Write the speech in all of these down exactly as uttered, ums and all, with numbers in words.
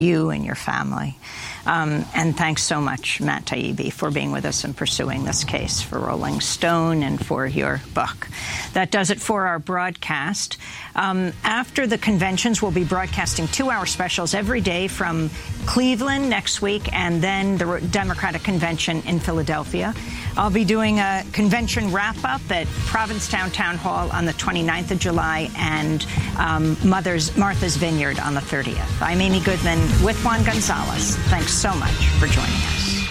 you and your family. Um, and thanks so much, Matt Taibbi, for being with us and pursuing this case for Rolling Stone and for your book. That does it for our broadcast. Um, after the conventions, we'll be broadcasting two-hour specials every day from Cleveland next week and then the Democratic Convention in Philadelphia. I'll be doing a convention wrap-up at Provincetown Town Hall on the twenty-ninth of July and um, Mother's, Martha's Vineyard on the thirtieth. I'm Amy Goodman with Juan Gonzalez. Thanks so much for joining us.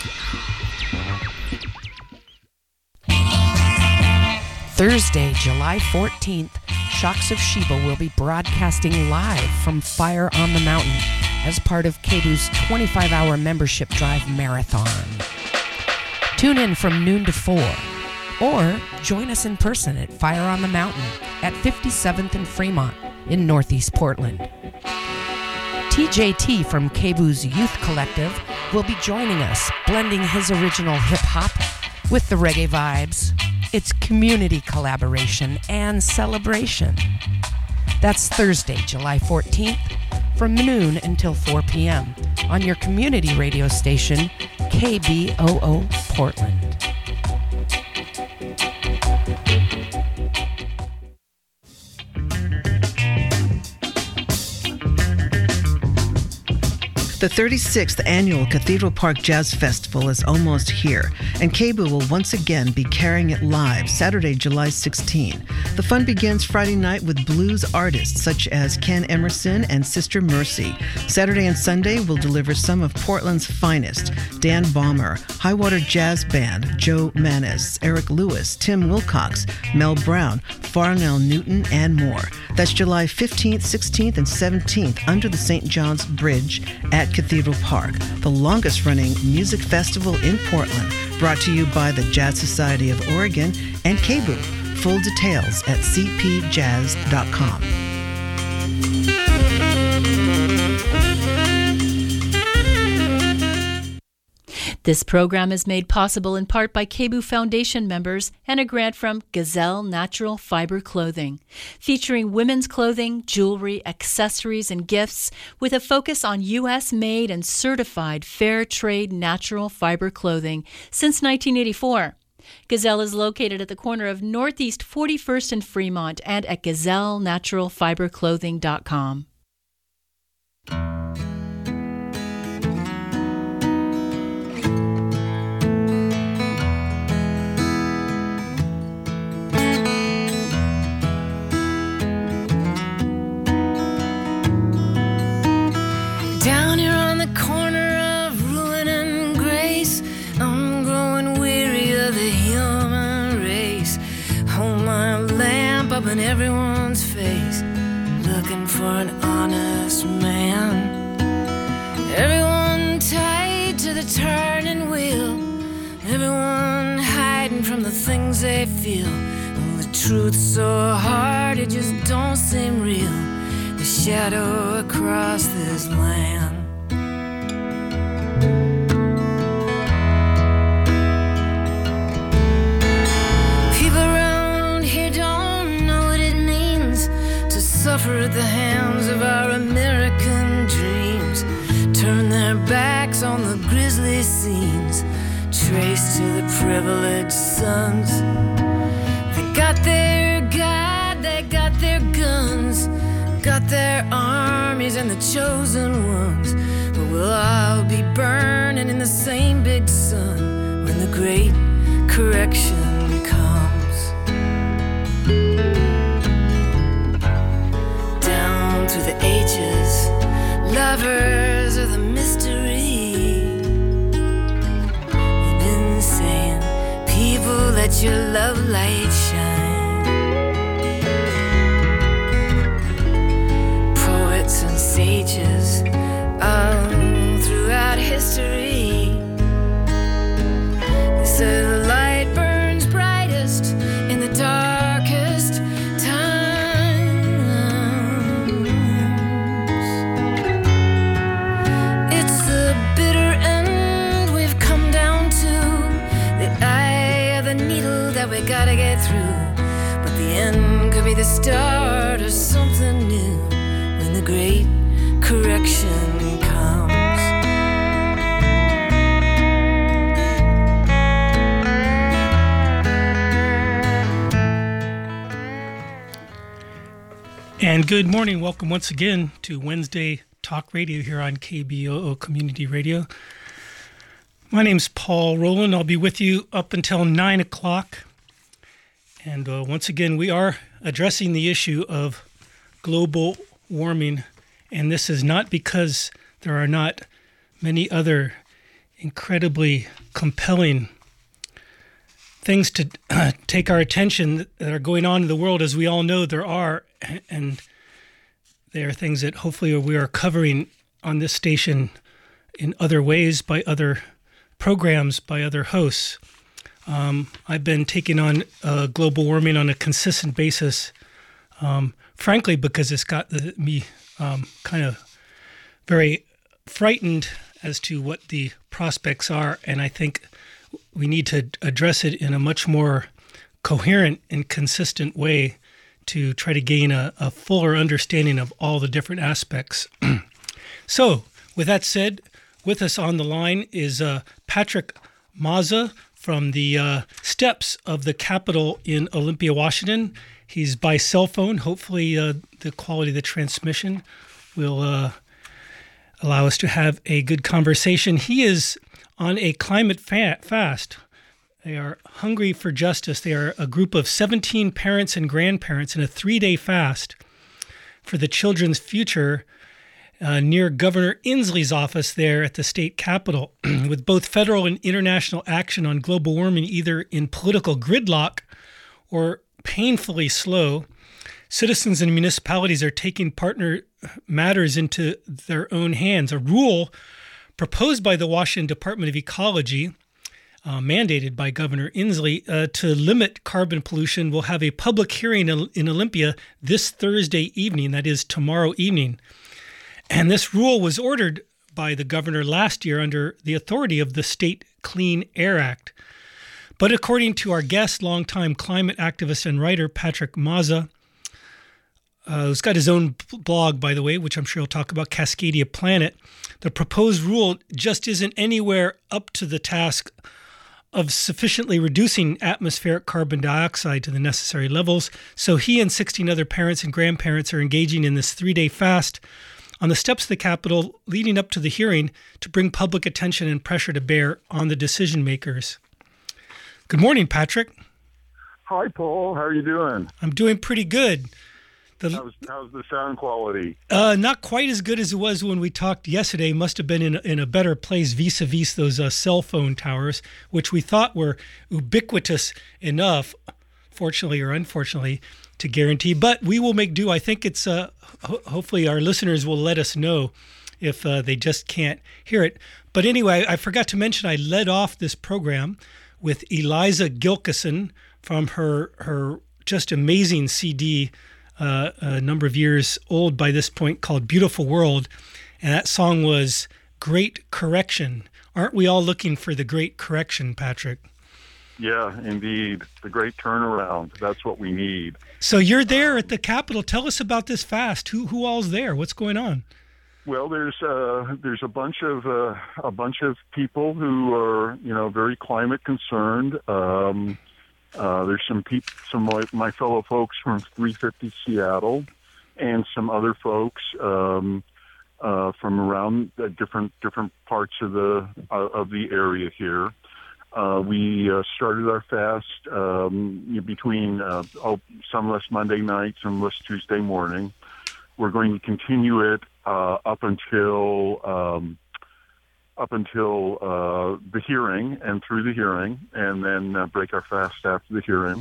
Thursday, July fourteenth, Shocks of Sheba will be broadcasting live from Fire on the Mountain as part of K B U's twenty-five hour membership drive marathon. Tune in from noon to four, or join us in person at Fire on the Mountain at fifty-seventh and Fremont in Northeast Portland. T J T from K B U's Youth Collective will be joining us, blending his original hip-hop with the reggae vibes. It's community collaboration and celebration. That's Thursday, July fourteenth, from noon until four p.m. on your community radio station, K B O O Portland. The thirty-sixth Annual Cathedral Park Jazz Festival is almost here, and K B U will once again be carrying it live Saturday, July sixteenth. The fun begins Friday night with blues artists such as Ken Emerson and Sister Mercy. Saturday and Sunday will deliver some of Portland's finest: Dan Balmer, Highwater Jazz Band, Joe Manis, Eric Lewis, Tim Wilcox, Mel Brown, Farnell Newton, and more. That's July fifteenth, sixteenth, and seventeenth under the Saint John's Bridge at Cathedral Park, the longest-running music festival in Portland, brought to you by the Jazz Society of Oregon and K B U. Full details at c p jazz dot com. This program is made possible in part by K B U Foundation members and a grant from Gazelle Natural Fiber Clothing, featuring women's clothing, jewelry, accessories, and gifts with a focus on U S-made and certified fair trade natural fiber clothing since nineteen eighty-four. Gazelle is located at the corner of Northeast forty-first and Fremont and at gazelle natural fiber clothing dot com. Down here on the corner of ruin and grace, I'm growing weary of the human race. Hold my lamp up in everyone's face, looking for an honest man. Everyone tied to the turning wheel, everyone hiding from the things they feel. Oh, the truth's so hard, it just don't seem real. The shadow across this land. People around here don't know what it means to suffer at the hands of our American dreams. Turn their backs on the grisly scenes, traced to the privileged sons. They got their God, they got their guns, got their armies and the chosen ones, but we'll all be burning in the same big sun when the great correction comes. Down through the ages, lovers of the mystery, we've been saying, people, let your love light shine. And sages all throughout history, they say the light burns brightest in the darkest times. It's the bitter end we've come down to, the eye of the needle that we gotta get through, but the end could be the start of something new. The great correction comes. And good morning. Welcome once again to Wednesday Talk Radio here on K B O O Community Radio. My name's Paul Rowland. I'll be with you up until nine o'clock. And uh, once again, we are addressing the issue of global warming. And this is not because there are not many other incredibly compelling things to uh, take our attention that are going on in the world. As we all know, there are, and they are things that hopefully we are covering on this station in other ways, by other programs, by other hosts. Um, I've been taking on uh, global warming on a consistent basis, um, frankly, because it's got the, me um, kind of very frightened as to what the prospects are, and I think we need to address it in a much more coherent and consistent way to try to gain a, a fuller understanding of all the different aspects. So, with that said, with us on the line is uh, Patrick Mazza from the uh, steps of the Capitol in Olympia, Washington. He's by cell phone. Hopefully uh, the quality of the transmission will uh, allow us to have a good conversation. He is on a climate fa- fast. They are hungry for justice. They are a group of seventeen parents and grandparents in a three-day fast for the children's future uh, near Governor Inslee's office there at the state capitol, with both federal and international action on global warming either in political gridlock or painfully slow. Citizens and municipalities are taking partner matters into their own hands. A rule proposed by the Washington Department of Ecology, uh, mandated by Governor Inslee, uh, to limit carbon pollution will have a public hearing in, in Olympia this Thursday evening, that is tomorrow evening. And this rule was ordered by the governor last year under the authority of the State Clean Air Act. But according to our guest, longtime climate activist and writer Patrick Mazza, Uh, who's got his own blog, by the way, which I'm sure he'll talk about, Cascadia Planet, the proposed rule just isn't anywhere up to the task of sufficiently reducing atmospheric carbon dioxide to the necessary levels. So he and sixteen other parents and grandparents are engaging in this three-day fast on the steps of the Capitol leading up to the hearing to bring public attention and pressure to bear on the decision makers. Good morning, Patrick. Hi, Paul. How are you doing? I'm doing pretty good. The, how's, how's the sound quality? Uh, not quite as good as it was when we talked yesterday. Must have been in a, in a better place vis-a-vis those uh, cell phone towers, which we thought were ubiquitous enough, fortunately or unfortunately, to guarantee. But we will make do. I think it's uh, ho- hopefully our listeners will let us know if uh, they just can't hear it. But anyway, I forgot to mention I led off this program with Eliza Gilkison from her her just amazing C D. Uh, a number of years old by this point, called Beautiful World. And that song was Great Correction. Aren't we all looking for the great correction, Patrick? Yeah, indeed. The great turnaround. That's what we need. So you're there at the Capitol. Tell us about this fast. Who who all's there? What's going on? Well, there's uh, there's a bunch of uh, a bunch of people who are, you know, very climate concerned. Um, Uh, there's some people, some of my fellow folks from three fifty Seattle, and some other folks um, uh, from around uh, different different parts of the uh, of the area here. Uh, we uh, started our fast um, between uh, oh, sunless Monday night, sunless Tuesday morning. We're going to continue it uh, up until. Um, up until uh, the hearing and through the hearing, and then uh, break our fast after the hearing.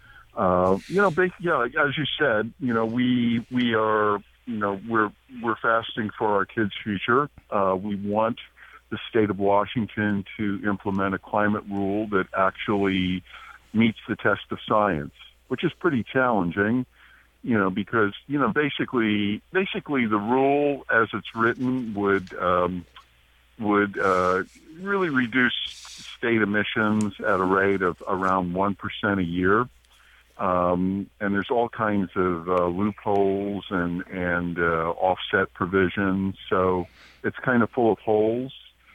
Uh, you know, ba- yeah, as you said, you know, we we are, you know, we're we're fasting for our kids' future. Uh, we want the state of Washington to implement a climate rule that actually meets the test of science, which is pretty challenging. You know, because you know, basically, basically, the rule as it's written would. Um, would uh, really reduce state emissions at a rate of around one percent a year. Um, and there's all kinds of uh, loopholes and, and uh, offset provisions. So it's kind of full of holes.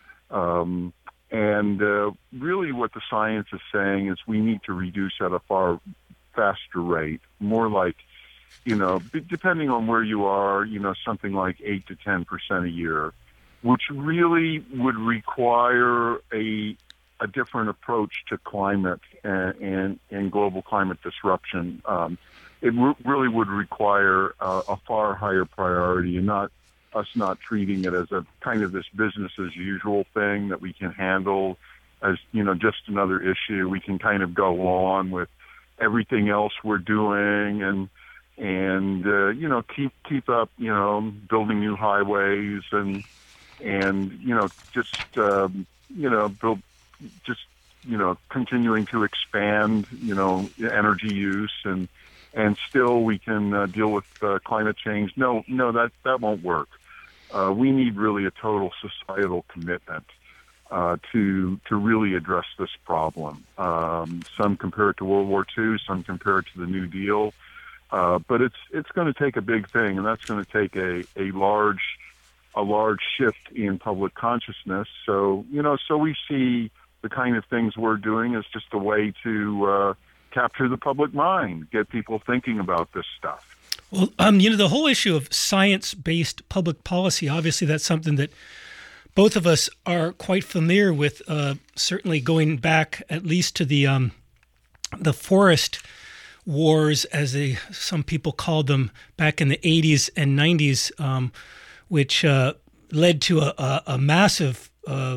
Um, and uh, really what the science is saying is we need to reduce at a far faster rate, more like you know, b- depending on where you are, you know, something like eight to ten percent a year, which really would require a a different approach to climate and, and, and global climate disruption. Um, it re- really would require uh, a far higher priority, and not us not treating it as a kind of this business as usual thing that we can handle as, you know, just another issue. We can kind of go on with everything else we're doing and, and, uh, you know, keep, keep up, you know, building new highways and, and, you know, just, um, you know, build, just, you know, continuing to expand, you know, energy use and, and still we can uh, deal with uh, climate change. No, no, that, that won't work. Uh, we need really a total societal commitment uh, to to really address this problem. Um, some compare it to World War Two, some compare it to the New Deal, uh, but it's it's going to take a big thing, and that's going to take a, a large a large shift in public consciousness. So you know, so we see the kind of things we're doing as just a way to uh, capture the public mind, get people thinking about this stuff. Well, um, you know, the whole issue of science-based public policy, obviously that's something that both of us are quite familiar with, uh, certainly going back at least to the um, the forest wars, as they, some people called them, back in the eighties and nineties, um, which uh, led to a, a, a massive uh,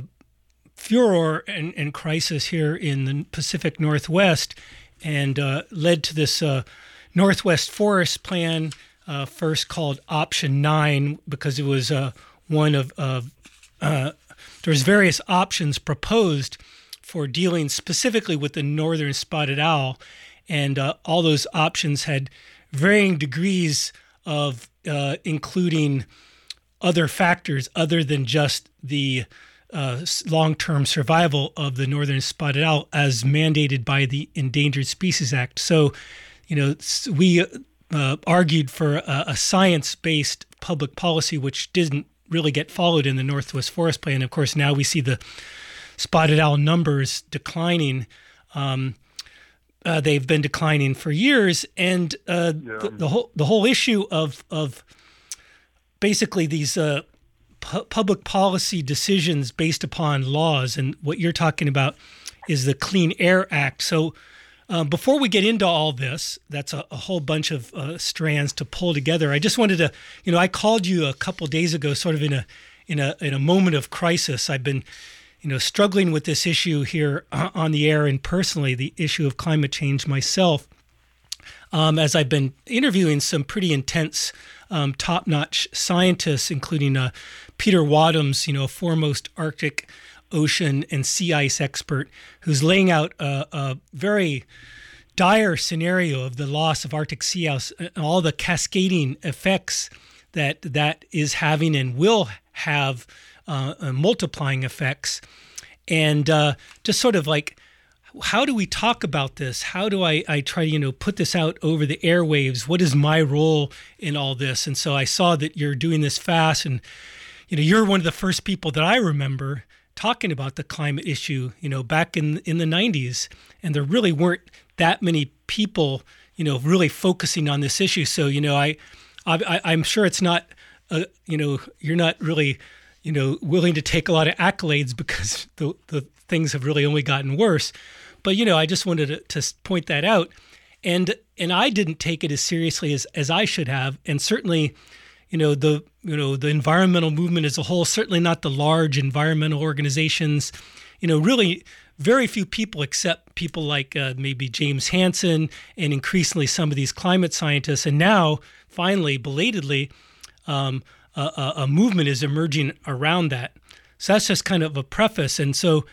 furor and, and crisis here in the Pacific Northwest, and uh, led to this uh, Northwest Forest Plan, uh, first called Option nine, because it was uh, one of, of uh, there's various options proposed for dealing specifically with the northern spotted owl, and uh, all those options had varying degrees of uh, including other factors other than just the uh, long-term survival of the northern spotted owl as mandated by the Endangered Species Act. So, you know, we uh, argued for a, a science-based public policy, which didn't really get followed in the Northwest Forest Plan. Of course, now we see the spotted owl numbers declining. Um, uh, they've been declining for years, and uh, yeah. the, the whole the whole issue of of basically these uh, pu- public policy decisions based upon laws, and what you're talking about is the Clean Air Act. So. Um, before we get into all this, that's a, a whole bunch of uh, strands to pull together. I just wanted to, you know, I called you a couple days ago, sort of in a in a in a moment of crisis. I've been, you know, struggling with this issue here on the air and personally, the issue of climate change myself, um, as I've been interviewing some pretty intense, um, top-notch scientists, including uh, Peter Wadhams, you know, a foremost Arctic ocean and sea ice expert, who's laying out a, a very dire scenario of the loss of Arctic sea ice and all the cascading effects that that is having and will have uh, uh, multiplying effects. And uh, just sort of like, how do we talk about this? How do I, I try to, you know, put this out over the airwaves? What is my role in all this? And so I saw that you're doing this fast, and, you know, you're one of the first people that I remember talking about the climate issue, you know, back in in the nineties, and there really weren't that many people, you know, really focusing on this issue. So, you know, I, I I'm sure it's not, uh, you know, you're not really, you know, willing to take a lot of accolades because the the things have really only gotten worse. But, you know, I just wanted to, to point that out, and and I didn't take it as seriously as as I should have, and certainly, you know, the you know the environmental movement as a whole, certainly not the large environmental organizations, you know, really very few people except people like uh, maybe James Hansen and increasingly some of these climate scientists. And now, finally, belatedly, um, a, a movement is emerging around that. So that's just kind of a preface. And so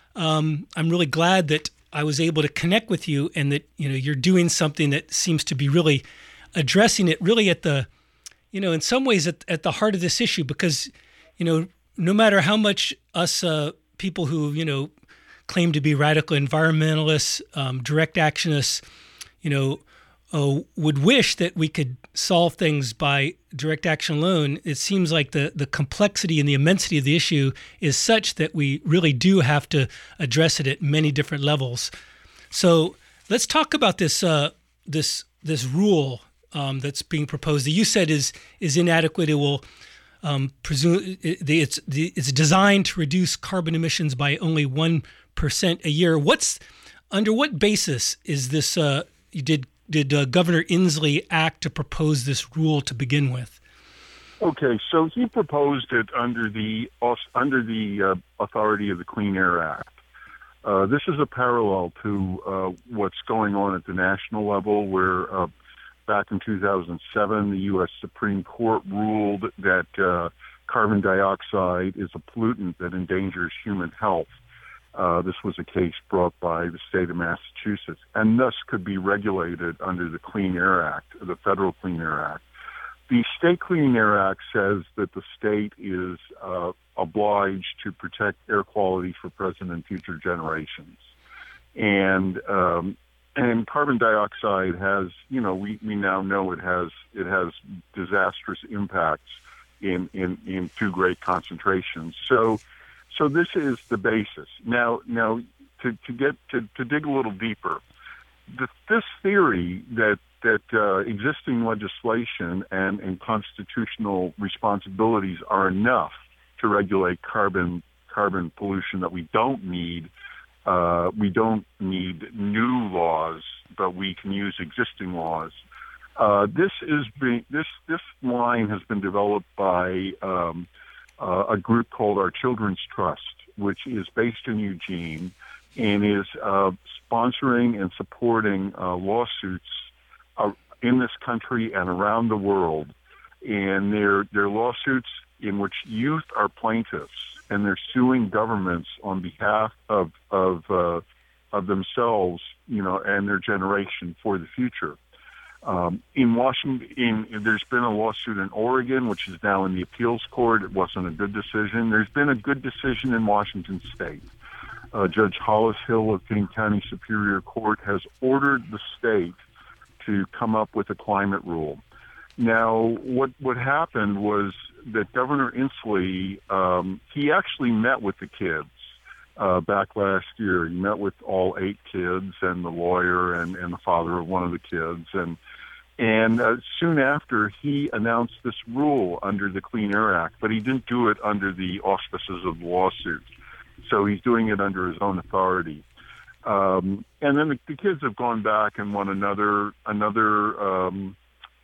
um, I'm really glad that I was able to connect with you, and that, you know, you're doing something that seems to be really addressing it really at the, you know, in some ways at, at the heart of this issue, because, you know, no matter how much us uh, people who, you know, claim to be radical environmentalists, um, direct actionists, you know, uh, would wish that we could solve things by direct action alone, it seems like the, the complexity and the immensity of the issue is such that we really do have to address it at many different levels. So let's talk about this uh, this this rule um, that's being proposed that you said is is inadequate. It will um, presume it, it's it's designed to reduce carbon emissions by only one percent a year. What's under what basis is this? Uh, did did uh, Governor Inslee act to propose this rule to begin with? Okay, so he proposed it under the under the uh, authority of the Clean Air Act. Uh, this is a parallel to uh, what's going on at the national level, where uh, back in two thousand seven, the U S Supreme Court ruled that uh, carbon dioxide is a pollutant that endangers human health. Uh, this was a case brought by the state of Massachusetts, and thus could be regulated under the Clean Air Act, the Federal Clean Air Act. The State Clean Air Act says that the state is uh, obliged to protect air quality for present and future generations. And um, and carbon dioxide has, you know, we, we now know it has it has disastrous impacts in, in, in too great concentrations. So so this is the basis. Now now to, to get to, to dig a little deeper, the, this theory that that uh, existing legislation and, and constitutional responsibilities are enough to regulate carbon carbon pollution, that we don't need uh, we don't need new laws, but we can use existing laws. Uh, this is being, this this line has been developed by um, uh, a group called Our Children's Trust, which is based in Eugene and is uh, sponsoring and supporting uh, lawsuits Uh, in this country and around the world, and they're, they're lawsuits in which youth are plaintiffs, and they're suing governments on behalf of of uh, of themselves, you know, and their generation for the future. Um, in Washington, in, there's been a lawsuit in Oregon, which is now in the appeals court. It wasn't a good decision. There's been a good decision in Washington State. Uh, Judge Hollis Hill of King County Superior Court has ordered the state to come up with a climate rule. Now, what what happened was that Governor Inslee, um, he actually met with the kids uh, back last year. He met with all eight kids and the lawyer and, and the father of one of the kids. And and uh, soon after, he announced this rule under the Clean Air Act, but he didn't do it under the auspices of the lawsuit. So he's doing it under his own authority. Um, and then the, the kids have gone back and won another, another, um,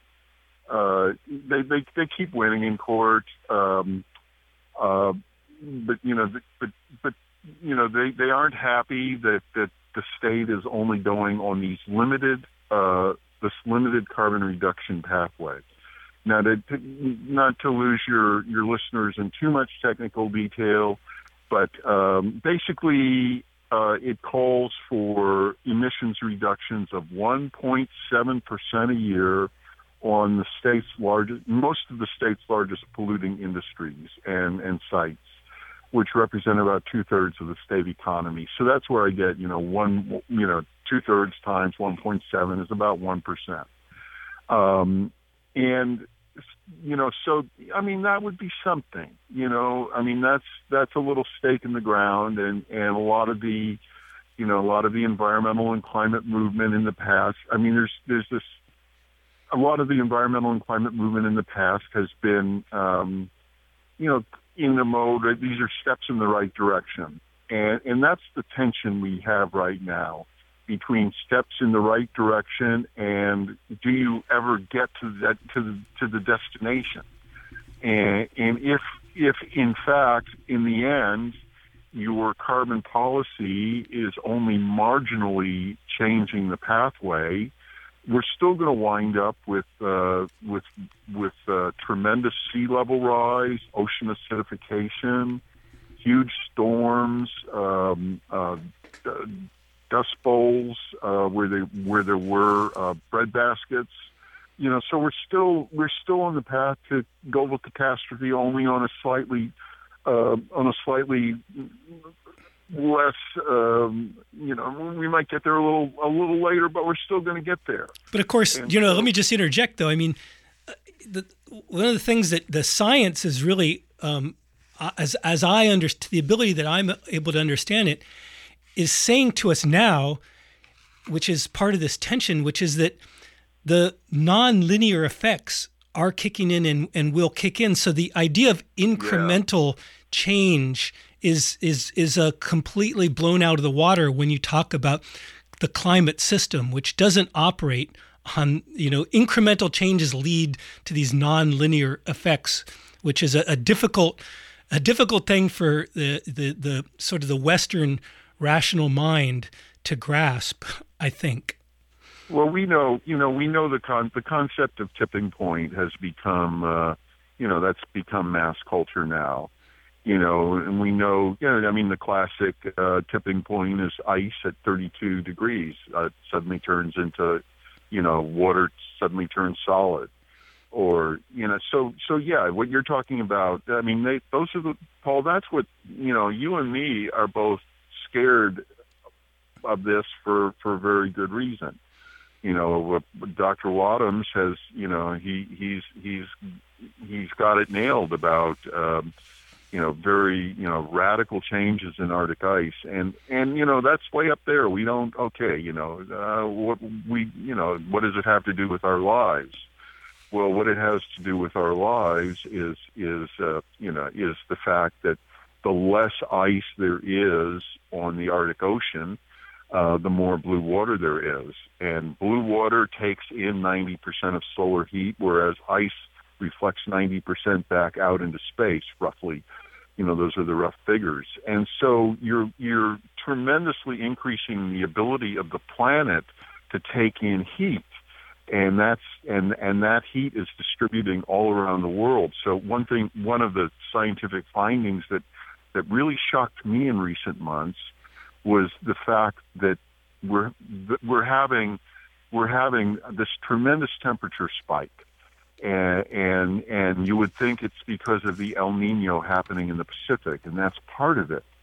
uh, they, they, they keep winning in court. Um, uh, but, you know, but, but, you know, they, they aren't happy that, that the state is only going on these limited, uh, this limited carbon reduction pathway. Now, to, to, not to lose your, your listeners in too much technical detail, but, um, basically, Uh, it calls for emissions reductions of one point seven percent a year on the state's largest, most of the state's largest polluting industries and, and sites, which represent about two thirds of the state economy. So that's where I get, you know, one, you know, two thirds times one point seven is about one percent. Um, and, you know, so, I mean, that would be something, you know, I mean, that's, that's a little stake in the ground, and, and a lot of the, you know, a lot of the environmental and climate movement in the past, I mean, there's, there's this, a lot of the environmental and climate movement in the past has been, um, you know, in the mode, these are steps in the right direction. And, and that's the tension we have right now between steps in the right direction and do you ever get to that to the, to the destination? And, and if if in fact in the end your carbon policy is only marginally changing the pathway, we're still going to wind up with uh, with with uh, tremendous sea level rise, ocean acidification, huge storms, um, uh, dust bowls uh, where they where there were uh, bread baskets, you know. So we're still we're still on the path to global catastrophe, only on a slightly uh, on a slightly less. Um, you know, we might get there a little a little later, but we're still going to get there. But of course, and you know, so, let me just interject though. I mean, the, one of the things that the science is really, um, as as I understand, the ability that I'm able to understand it, is saying to us now, which is part of this tension, which is that the non-linear effects are kicking in and, and will kick in. So the idea of incremental yeah. change is is is a completely blown out of the water when you talk about the climate system, which doesn't operate on, you know, incremental changes lead to these non-linear effects, which is a, a difficult a difficult thing for the, the the sort of the Western rational mind to grasp, I think. Well, we know, you know, we know the con- the concept of tipping point has become, uh, you know, that's become mass culture now, you know, and we know, you know, I mean, the classic uh, tipping point is ice at thirty-two degrees uh, suddenly turns into, you know, water suddenly turns solid, or, you know, so, so yeah, what you're talking about, I mean, they, those are the, Paul, that's what, you know, you and me are both scared of this for, for very good reason. You know, Doctor Wadhams has, you know, he, he's he's he's got it nailed about, um, you know, very, you know, radical changes in Arctic ice, and and you know that's way up there. We don't, okay, you know, uh, what we, you know, what does it have to do with our lives? Well, what it has to do with our lives is is uh, you know is the fact that the less ice there is on the Arctic Ocean, Uh, the more blue water there is. And blue water takes in ninety percent of solar heat, whereas ice reflects ninety percent back out into space, roughly. You know, those are the rough figures. And so you're you're tremendously increasing the ability of the planet to take in heat. And that's and, and that heat is distributing all around the world. So one thing, one of the scientific findings that, that really shocked me in recent months was the fact that we're that we're having we're having this tremendous temperature spike, and, and and you would think it's because of the El Nino happening in the Pacific, and that's part of it.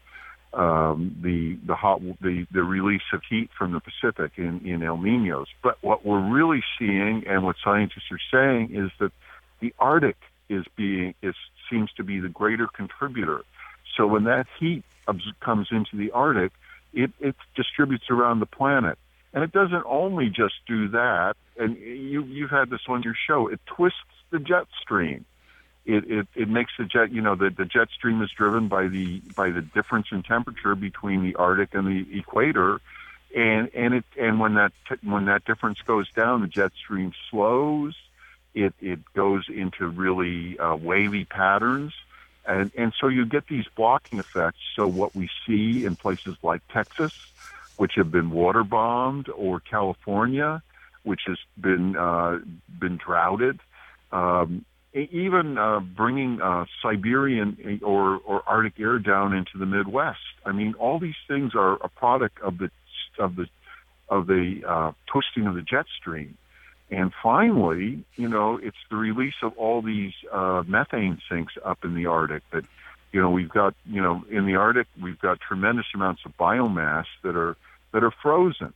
Um, the the hot the, the release of heat from the Pacific in, in El Ninos. But what we're really seeing, and what scientists are saying, is that the Arctic is being is seems to be the greater contributor. So when that heat comes into the Arctic, It, it distributes around the planet. And it doesn't only just do that, and you, you've had this on your show, it twists the jet stream. It, it, it makes the jet, you know, the, the jet stream is driven by the by the difference in temperature between the Arctic and the equator. And and it and when that when that difference goes down, the jet stream slows. It it goes into really uh, wavy patterns. And, and so you get these blocking effects. So what we see in places like Texas, which have been water bombed, or California, which has been uh, been droughted, um, even uh, bringing uh, Siberian or, or Arctic air down into the Midwest. I mean, all these things are a product of the of the of the uh, twisting of the jet stream. And finally, you know, it's the release of all these uh, methane sinks up in the Arctic that, you know, we've got, you know, in the Arctic, we've got tremendous amounts of biomass that are that are frozen.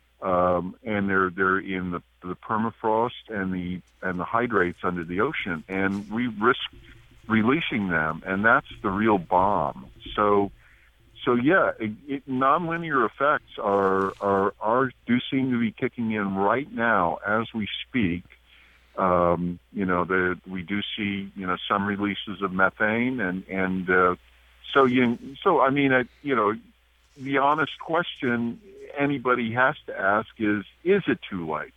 Um, and they're they're in the, the permafrost and the and the hydrates under the ocean. And we risk releasing them. And that's the real bomb. So So yeah, it, it, nonlinear effects are, are are do seem to be kicking in right now as we speak. Um, you know, the, we do see you know some releases of methane, and and uh, so you so I mean, I, you know, the honest question anybody has to ask is: is it too late?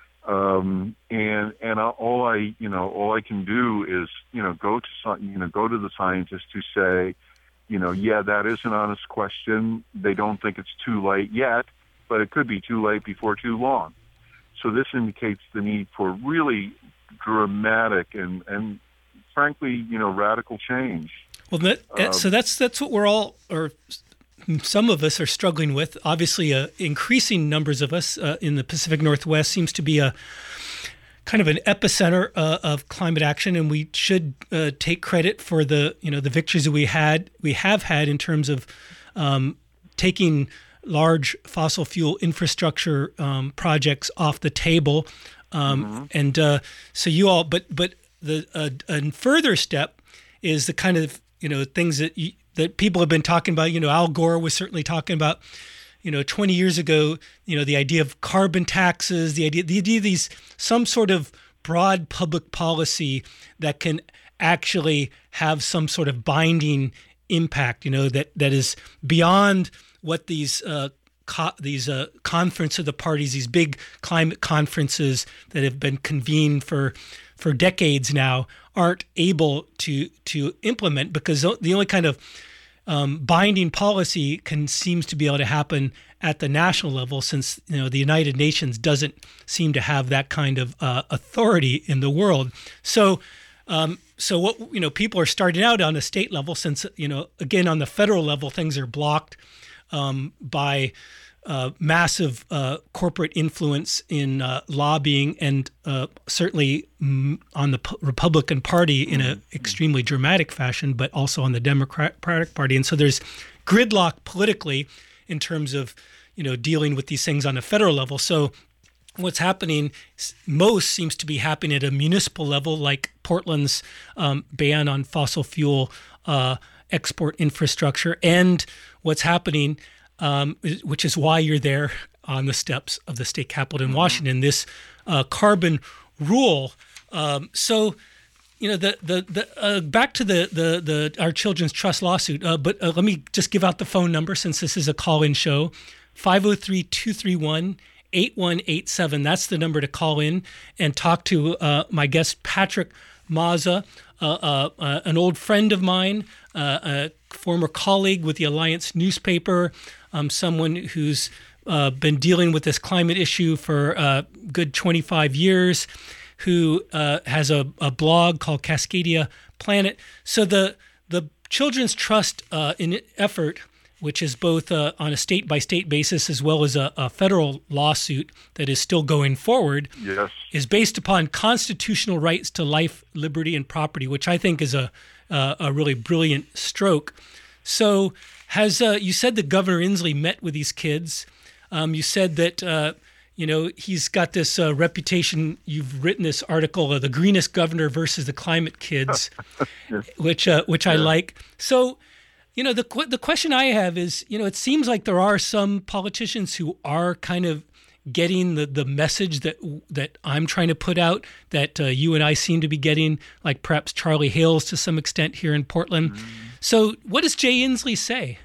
Um, and and all I you know all I can do is you know go to you know go to the scientists who say, you know, yeah, that is an honest question. They don't think it's too late yet, but it could be too late before too long. So this indicates the need for really dramatic and, and frankly, you know, radical change. Well, that, um, so that's that's what we're all, or some of us are struggling with. Obviously, uh, increasing numbers of us uh, in the Pacific Northwest seems to be a kind of an epicenter uh, of climate action, and we should uh, take credit for the you know the victories that we had we have had in terms of um, taking large fossil fuel infrastructure um, projects off the table, um, mm-hmm. and uh, so you all. But but the uh, a further step is the kind of you know things that you, that people have been talking about. You know, Al Gore was certainly talking about you know, twenty years ago, you know, the idea of carbon taxes, the idea, the idea of these, some sort of broad public policy that can actually have some sort of binding impact, you know, that, that is beyond what these uh, co- these uh, conference of the parties, these big climate conferences that have been convened for for decades now, aren't able to to implement, because the only kind of um, binding policy can seems to be able to happen at the national level, since you know the United Nations doesn't seem to have that kind of uh, authority in the world. So. Um, so what, you know, people are starting out on a state level, since, you know, again, on the federal level, things are blocked um, by uh, massive uh, corporate influence in uh, lobbying, and uh, certainly mm, on the P- Republican Party in an extremely dramatic fashion, but also on the Democratic Party. And so there's gridlock politically in terms of, you know, dealing with these things on a federal level. So what's happening most seems to be happening at a municipal level, like Portland's um, ban on fossil fuel uh, export infrastructure, and what's happening, um, which is why you're there on the steps of the state capitol in Washington, this uh, carbon rule. Um, so, you know, the the the uh, back to the the the our Children's Trust lawsuit. Uh, but uh, let me just give out the phone number, since this is a call-in show: five oh three, two three one, eight one eight seven. That's the number to call in and talk to uh, my guest, Patrick Mazza, uh, uh, uh, an old friend of mine, uh, a former colleague with the Alliance newspaper, um, someone who's uh, been dealing with this climate issue for a uh, good twenty-five years, who uh, has a, a blog called Cascadia Planet. So the the Children's Trust uh, in effort, which is both uh, on a state-by-state basis as well as a, a federal lawsuit that is still going forward, yes, is based upon constitutional rights to life, liberty, and property, which I think is a uh, a really brilliant stroke. So has uh, you said that Governor Inslee met with these kids. Um, you said that, uh, you know, he's got this uh, reputation. You've written this article, uh, The Greenest Governor versus the Climate Kids, yes. which uh, which yeah. I like. So, you know, the the question I have is, you know, it seems like there are some politicians who are kind of getting the, the message that that I'm trying to put out, that uh, you and I seem to be getting, like perhaps Charlie Hales to some extent here in Portland. Mm. So what does Jay Inslee say?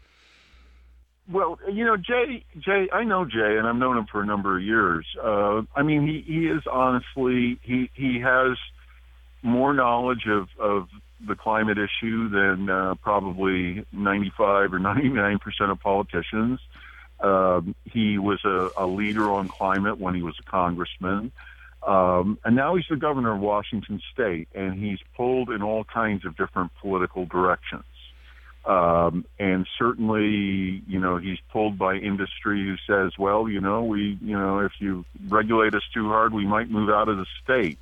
Well, you know, Jay, Jay, I know Jay, and I've known him for a number of years. Uh, I mean, he, he is honestly, he, he has more knowledge of, of the climate issue than uh, probably ninety-five or ninety-nine percent of politicians. Um, he was a, a leader on climate when he was a congressman. Um, and now he's the governor of Washington State, and he's pulled in all kinds of different political directions. Um, and certainly, you know, he's pulled by industry who says, well, you know, we, you know, if you regulate us too hard, we might move out of the state.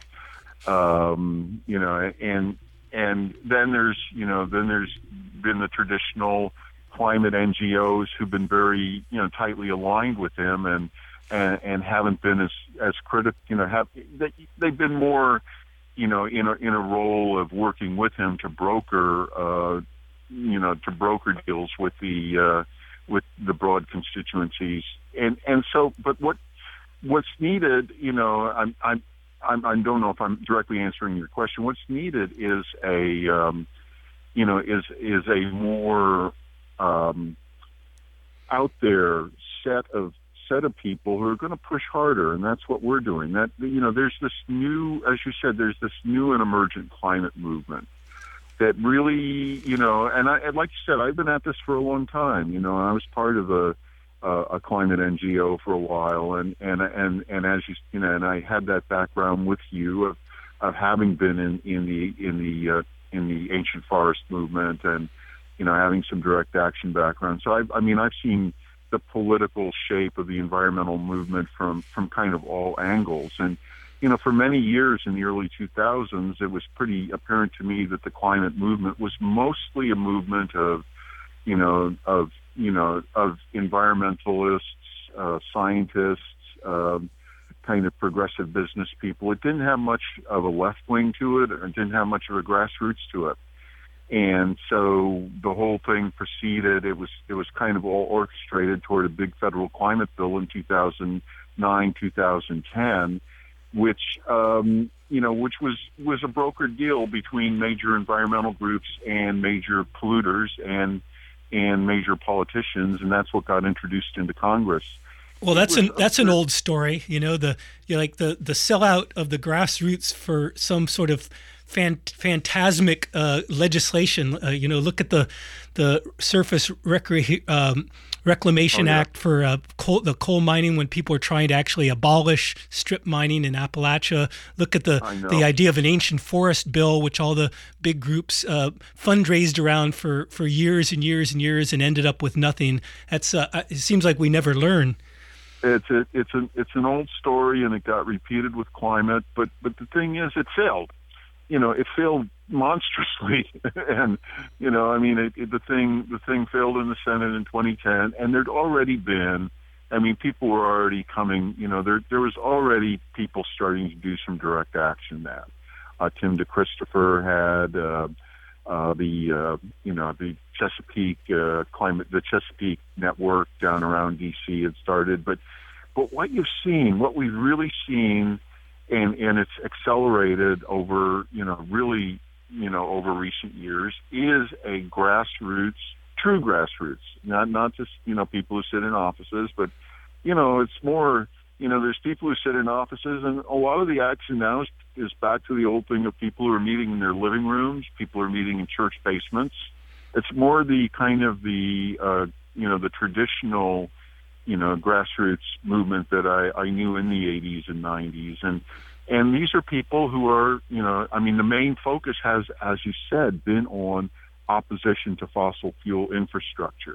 Um, you know, and, and then there's, you know, then there's been the traditional climate N G Os who've been very, you know, tightly aligned with him and, and, and haven't been as, as critical, you know, have, they, they've been more, you know, in a, in a role of working with him to broker, uh, you know, to broker deals with the uh, with the broad constituencies, and and so. But what what's needed, you know, I'm I'm, I'm I don't know if I'm directly answering your question. What's needed is a um, you know is is a more um, out there set of set of people who are going to push harder, and that's what we're doing. That you know, there's this new, as you said, there's this new and emergent climate movement that really, you know, and I, and like you said, I've been at this for a long time. You know, I was part of a uh, a climate N G O for a while, and and and and as you, you know, and I had that background with you of of having been in in the in the uh, in the ancient forest movement, and you know, having some direct action background. So I, I mean, I've seen the political shape of the environmental movement from from kind of all angles, and. You know, for many years in the early two thousands, it was pretty apparent to me that the climate movement was mostly a movement of, you know, of you know, of environmentalists, uh, scientists, uh, kind of progressive business people. It didn't have much of a left wing to it, or it didn't have much of a grassroots to it. And so the whole thing proceeded. It was it was kind of all orchestrated toward a big federal climate bill in two thousand nine, two thousand ten, which um, you know, which was was a brokered deal between major environmental groups and major polluters and and major politicians, and that's what got introduced into Congress. Well, that's an that's an old story, you know, the you know, like the the sellout of the grassroots for some sort of Fant- phantasmic uh, legislation. Uh, you know, look at the the Surface Recre- um, Reclamation oh, yeah. Act for uh, coal, the coal mining when people are trying to actually abolish strip mining in Appalachia. Look at the the idea of an ancient forest bill, which all the big groups uh, fundraised around for, for years and years and years and ended up with nothing. That's uh, it seems like we never learn. It's a, it's an it's an old story, and it got repeated with climate. But but the thing is, it failed. You know, it failed monstrously, and you know, I mean, it, it, the thing the thing failed in the Senate in twenty ten, and there'd already been, I mean, people were already coming. You know, there there was already people starting to do some direct action. That uh, Tim DeChristopher had uh, uh, the uh, you know the Chesapeake uh, climate, the Chesapeake Network down around D C had started, but but what you've seen, what we've really seen. And, and it's accelerated over, you know, really, you know, over recent years, is a grassroots, true grassroots, not not just, you know, people who sit in offices, but, you know, it's more, you know, there's people who sit in offices, and a lot of the action now is, is back to the old thing of people who are meeting in their living rooms, people who are meeting in church basements. It's more the kind of the, uh, you know, the traditional, you know, grassroots movement that I, I knew in the eighties and nineties. And, and these are people who are, you know, I mean, the main focus has, as you said, been on opposition to fossil fuel infrastructure.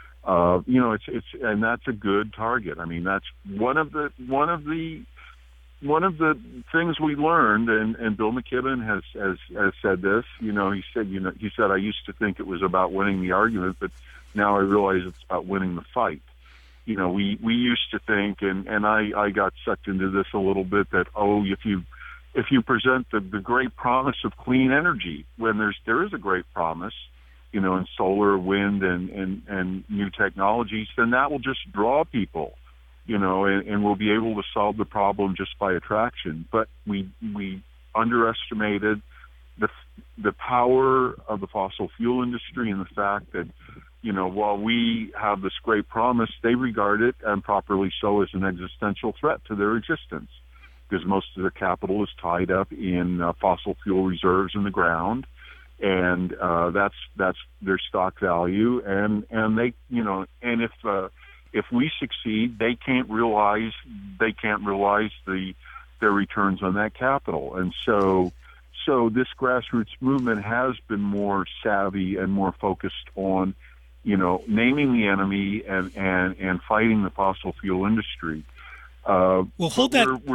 Uh, you know, it's, it's, and that's a good target. I mean, that's one of the, one of the, one of the things we learned, and, and Bill McKibben has, has, has said this, you know, he said, you know, he said, I used to think it was about winning the argument, but now I realize it's about winning the fight. You know, we, we used to think, and, and I, I got sucked into this a little bit, that, oh, if you if you present the, the great promise of clean energy, when there's there is a great promise, you know, in solar, wind, and, and, and new technologies, then that will just draw people, you know, and, and we'll be able to solve the problem just by attraction. But we we underestimated the the power of the fossil fuel industry, and the fact that, you know, while we have this great promise, they regard it, and properly so, as an existential threat to their existence, because most of their capital is tied up in uh, fossil fuel reserves in the ground, and uh, that's that's their stock value. And and they, you know, and if uh, if we succeed, they can't realize they can't realize the their returns on that capital. And so so this grassroots movement has been more savvy and more focused on, you know, naming the enemy and, and, and fighting the fossil fuel industry. Uh, well, hold that. We're, we're,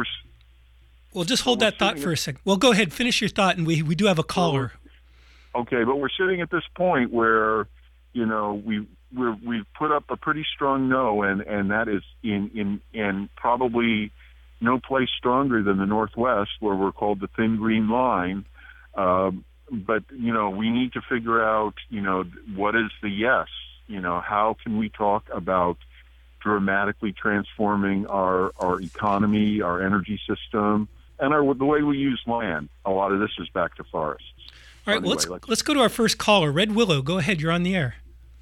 well, just hold that thought for a second. Well, go ahead, finish your thought, and we we do have a caller. Okay, but we're sitting at this point where, you know, we we're, we've put up a pretty strong no, and, and that is in, in in probably no place stronger than the Northwest, where we're called the thin green line. Um, But, you know, we need to figure out, you know, what is the yes? You know, how can we talk about dramatically transforming our, our economy, our energy system, and our, the way we use land? A lot of this is back to forests. All right, anyway, let's, let's let's go to our first caller. Red Willow, go ahead. You're on the air.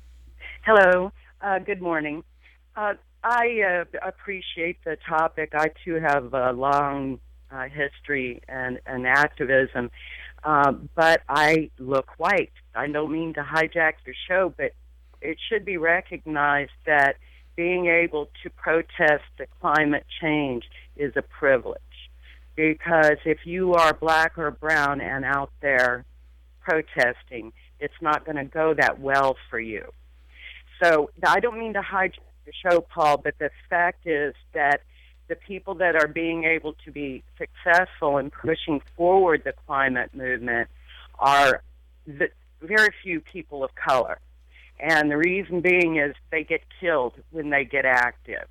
Hello. Uh, good morning. Uh, I uh, appreciate the topic. I, too, have a long uh, history and, and activism. Uh, but I look white. I don't mean to hijack your show, but it should be recognized that being able to protest the climate change is a privilege. Because if you are black or brown and out there protesting, it's not going to go that well for you. So I don't mean to hijack your show, Paul, but the fact is that the people that are being able to be successful in pushing forward the climate movement are the very few people of color. And the reason being is they get killed when they get active.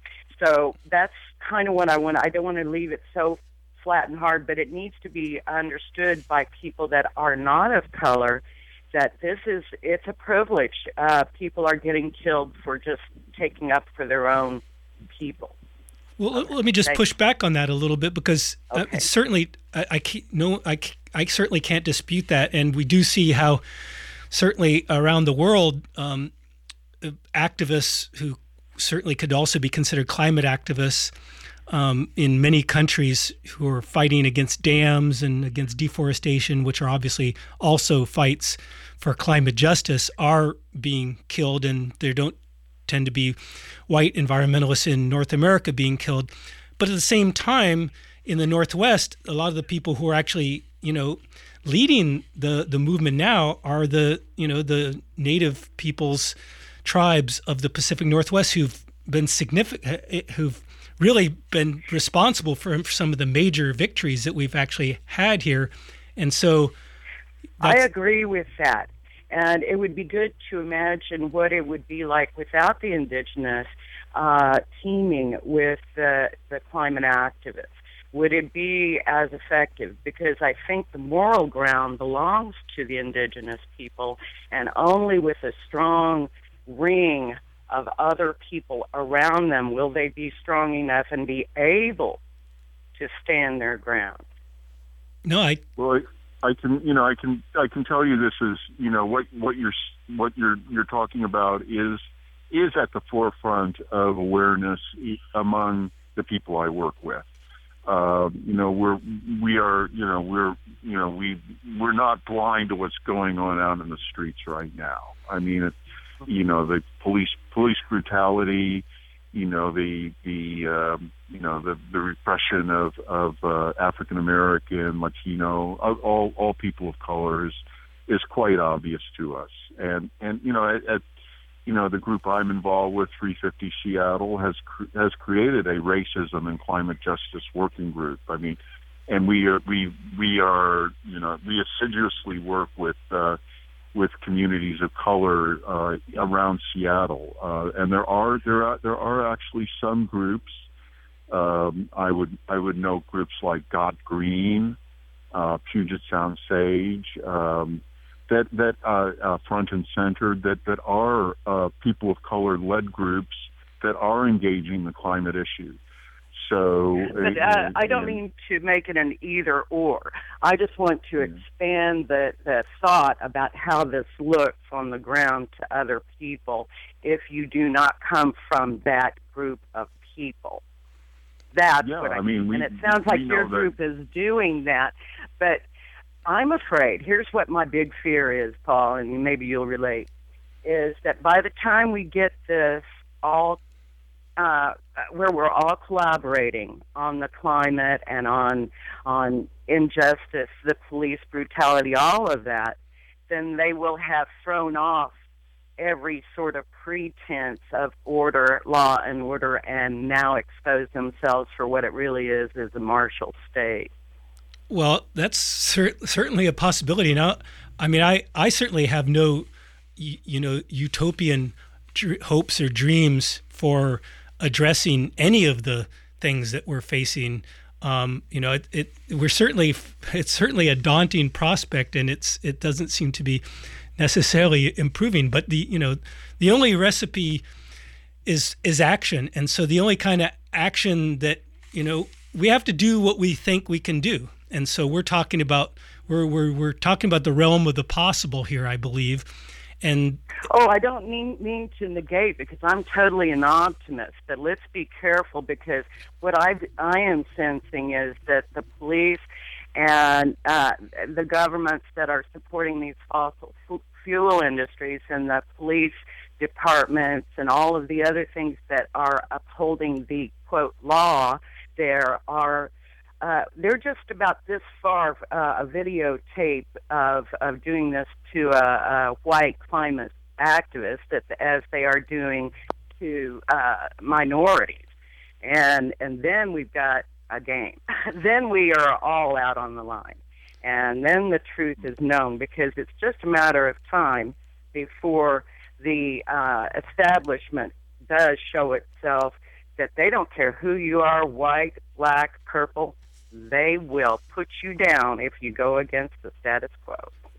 So that's kind of what I want. I don't want to leave it so flat and hard, but it needs to be understood by people that are not of color that this is, it's a privilege. Uh, people are getting killed for just taking up for their own people. Well, let me just push back on that a little bit, because okay. uh, it's certainly, I, I, can't, no, I, I certainly can't dispute that. And we do see how certainly around the world, um, activists who certainly could also be considered climate activists um, in many countries who are fighting against dams and against deforestation, which are obviously also fights for climate justice, are being killed, and there don't tend to be white environmentalists in North America being killed. But at the same time, in the Northwest, a lot of the people who are actually, you know, leading the, the movement now are the, you know, the native peoples, tribes of the Pacific Northwest who've been significant, who've really been responsible for, for some of the major victories that we've actually had here. And so I agree with that. And it would be good to imagine what it would be like without the indigenous uh, teaming with the, the climate activists. Would it be as effective? Because I think the moral ground belongs to the indigenous people, and only with a strong ring of other people around them will they be strong enough and be able to stand their ground. No, I... Well, I can, you know, I can, I can tell you this is, you know, what, what you're, what you're, you're talking about is, is at the forefront of awareness among the people I work with. Uh, you know, we're, we are, you know, we're, you know, we, we're not blind to what's going on out in the streets right now. I mean, it, you know, the police, police brutality, you know, the, the, um, you know, the, the repression of, of, uh, African American, Latino, all, all people of color is, is quite obvious to us. And, and, you know, at, at you know, the group I'm involved with, three fifty Seattle, has, cr- has created a racism and climate justice working group. I mean, and we are, we, we are, you know, we assiduously work with, uh, with communities of color uh, around Seattle, uh, and there are there are there are actually some groups. Um, I would I would note groups like Got Green, uh, Puget Sound Sage, um, that that uh, uh, front and center that that are uh, people of color led groups that are engaging the climate issue. So, but uh, I don't mean to make it an either or. I just want to expand the, the thought about how this looks on the ground to other people if you do not come from that group of people. That's yeah, what I, I mean. We, and it sounds like your that. group is doing that. But I'm afraid, here's what my big fear is, Paul, and maybe you'll relate, is that by the time we get this all Uh, where we're all collaborating on the climate and on on injustice, the police brutality, all of that, then they will have thrown off every sort of pretense of order, law and order, and now expose themselves for what it really is, is a martial state. Well, that's cer- certainly a possibility. Now, I mean, I, I certainly have no, you, you know, utopian dr- hopes or dreams for addressing any of the things that we're facing. Um, you know, it, it we're certainly it's certainly a daunting prospect, and it's it doesn't seem to be necessarily improving. But the you know the only recipe is is action, and so the only kind of action that you know we have to do what we think we can do, and so we're talking about we're we're we're talking about the realm of the possible here, I believe. And oh, I don't mean mean to negate, because I'm totally an optimist. But let's be careful, because what I I am sensing is that the police and uh, the governments that are supporting these fossil fuel industries and the police departments and all of the other things that are upholding the quote law there are. Uh, they're just about this far uh, a videotape of, of doing this to a, a white climate activist that, as they are doing to uh, minorities. And and then we've got a game. Then we are all out on the line. And then the truth is known, because it's just a matter of time before the uh, establishment does show itself that they don't care who you are, white, black, purple. They will put you down if you go against the status quo.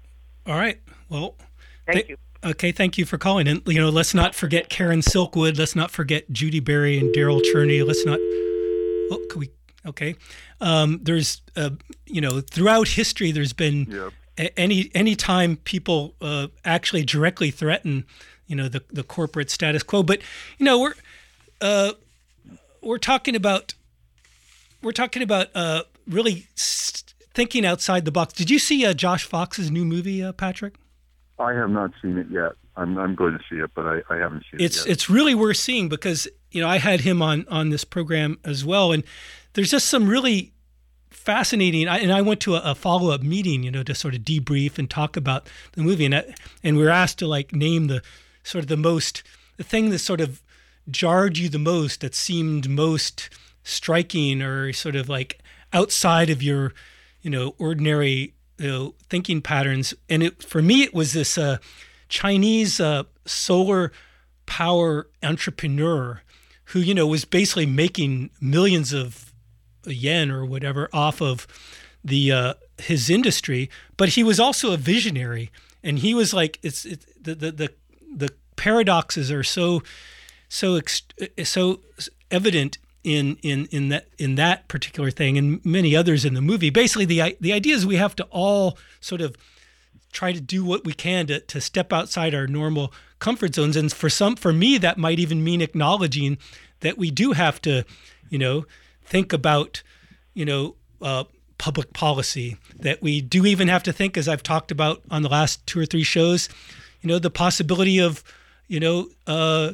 All right. Well, Thank th- you. Okay, thank you for calling. And, you know, let's not forget Karen Silkwood. Let's not forget Judy Berry and Daryl Cherney. Let's not, oh, can we, okay. Um, there's, uh, you know, throughout history, there's been Yep. a- any any time people uh, actually directly threaten, you know, the, the corporate status quo. But, you know, we're, uh, we're talking about, we're talking about uh, really st- thinking outside the box. Did you see uh, Josh Fox's new movie, uh, Patrick? I have not seen it yet. I'm I'm going to see it, but I, I haven't seen It's it yet. it's really worth seeing because, you know, I had him on on this program as well, and there's just some really fascinating. I, and I went to a, a follow up meeting, you know, to sort of debrief and talk about the movie, and I, and we were asked to like name the sort of the most the thing that sort of jarred you the most, that seemed most striking or sort of like outside of your, you know, ordinary, you know, thinking patterns. And it, for me, it was this uh, Chinese uh, solar power entrepreneur who, you know, was basically making millions of yen or whatever off of the uh, his industry. But he was also a visionary, and he was like, it's it, the, the the the paradoxes are so so ex- so evident in in in that in that particular thing and many others in the movie. Basically, the the idea is we have to all sort of try to do what we can to to step outside our normal comfort zones. And for some, for me, that might even mean acknowledging that we do have to, you know, think about, you know, uh, public policy. That we do even have to think, as I've talked about on the last two or three shows, you know, the possibility of, you know, uh,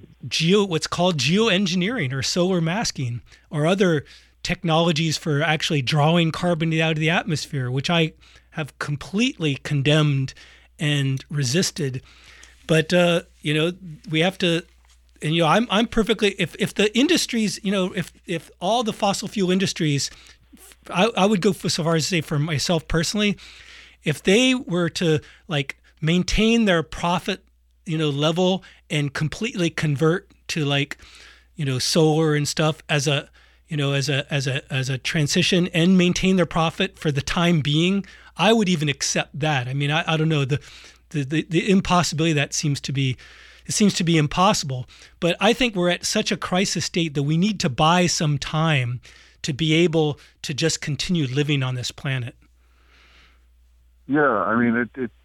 geo what's called geoengineering or solar masking or other technologies for actually drawing carbon out of the atmosphere, which I have completely condemned and resisted. But uh, you know, we have to, and you know, I'm I'm perfectly if if the industries, you know, if if all the fossil fuel industries, I, I would go so far as to say for myself personally, if they were to like maintain their profit, you know, level and completely convert to like, you know, solar and stuff as a, you know, as a as a as a transition and maintain their profit for the time being, I would even accept that. I mean, I, I don't know, the, the the the impossibility that seems to be it seems to be impossible. But I think we're at such a crisis state that we need to buy some time to be able to just continue living on this planet. Yeah, I mean, it, it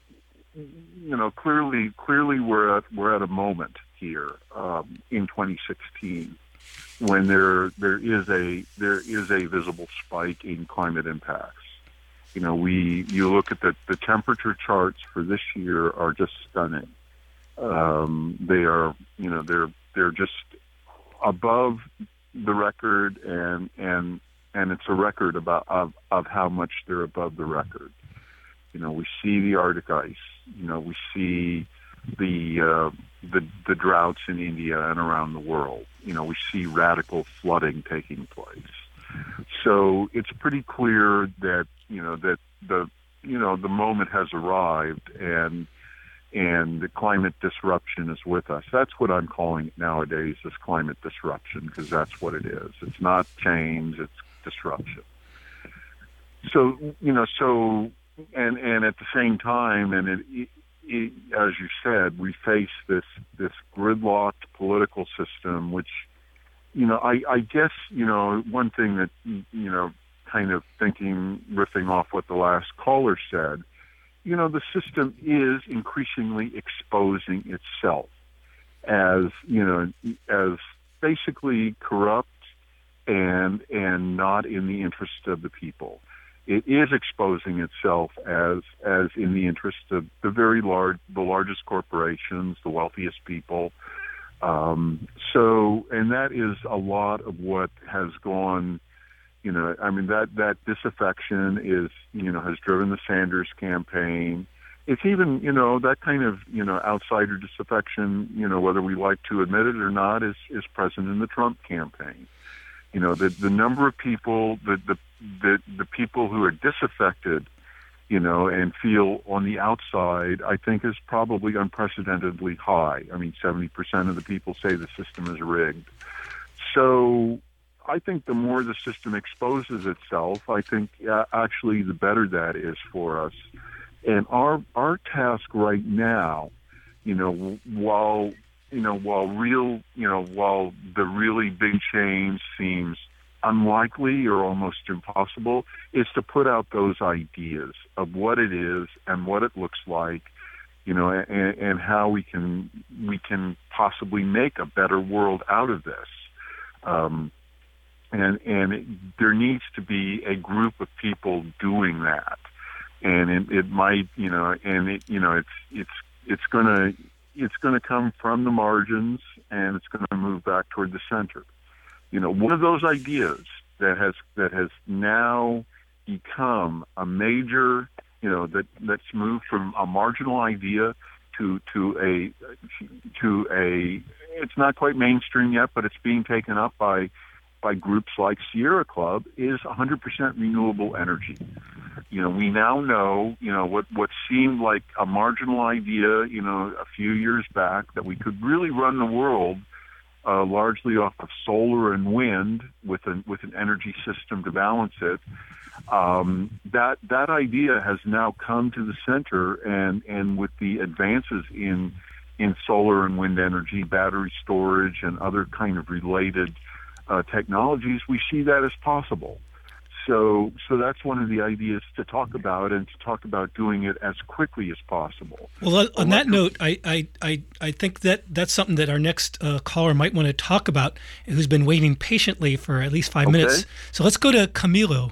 you know, clearly, clearly we're at we're at a moment here um, in twenty sixteen when there there is a there is a visible spike in climate impacts. You know, we you look at the, the temperature charts for this year are just stunning. Um, they are, you know, they're they're just above the record, and and and it's a record about of, of how much they're above the record. You know, we see the Arctic ice. You know, we see the uh, the the droughts in India and around the world. You know, we see radical flooding taking place. So it's pretty clear that you know that the you know the moment has arrived, and and the climate disruption is with us. That's what I'm calling it nowadays, is climate disruption, because that's what it is. It's not change; it's disruption. So you know, so. And and at the same time, and it, it, it, as you said, we face this this gridlocked political system, which, you know, I, I guess, you know, one thing that, you know, kind of thinking, riffing off what the last caller said, you know, the system is increasingly exposing itself as, you know, as basically corrupt and and not in the interest of the people. It is exposing itself as as in the interest of the very large, the largest corporations, the wealthiest people. Um, so, and that is a lot of what has gone. You know, I mean that that disaffection is you know has driven the Sanders campaign. It's even you know that kind of you know outsider disaffection. You know, whether we like to admit it or not, is is present in the Trump campaign. You know, the the number of people, the, the the the people who are disaffected, you know, and feel on the outside, I think is probably unprecedentedly high. I mean, seventy percent of the people say the system is rigged. So I think the more the system exposes itself, I think uh, actually the better that is for us. And our our task right now, you know, while you know while real you know while the really big change seems unlikely or almost impossible, is to put out those ideas of what it is and what it looks like, you know, and, and how we can we can possibly make a better world out of this. Um, and and it, there needs to be a group of people doing that, and it, it might, you know, and it, you know, it's it's it's gonna it's gonna come from the margins, and it's gonna move back toward the center. You know, one of those ideas that has that has now become a major, you know, that that's moved from a marginal idea to to a to a it's not quite mainstream yet, but it's being taken up by by groups like Sierra Club, is one hundred percent renewable energy. You know, we now know, you know, what what seemed like a marginal idea, you know, a few years back, that we could really run the world Uh, largely off of solar and wind with an with an energy system to balance it. Um, that that idea has now come to the center, and, and with the advances in in solar and wind energy, battery storage, and other kind of related uh, technologies, we see that as possible. So so that's one of the ideas to talk about, and to talk about doing it as quickly as possible. Well, on that note, I, I, I, I think that that's something that our next uh, caller might want to talk about, who's been waiting patiently for at least five okay. minutes. So let's go to Camilo.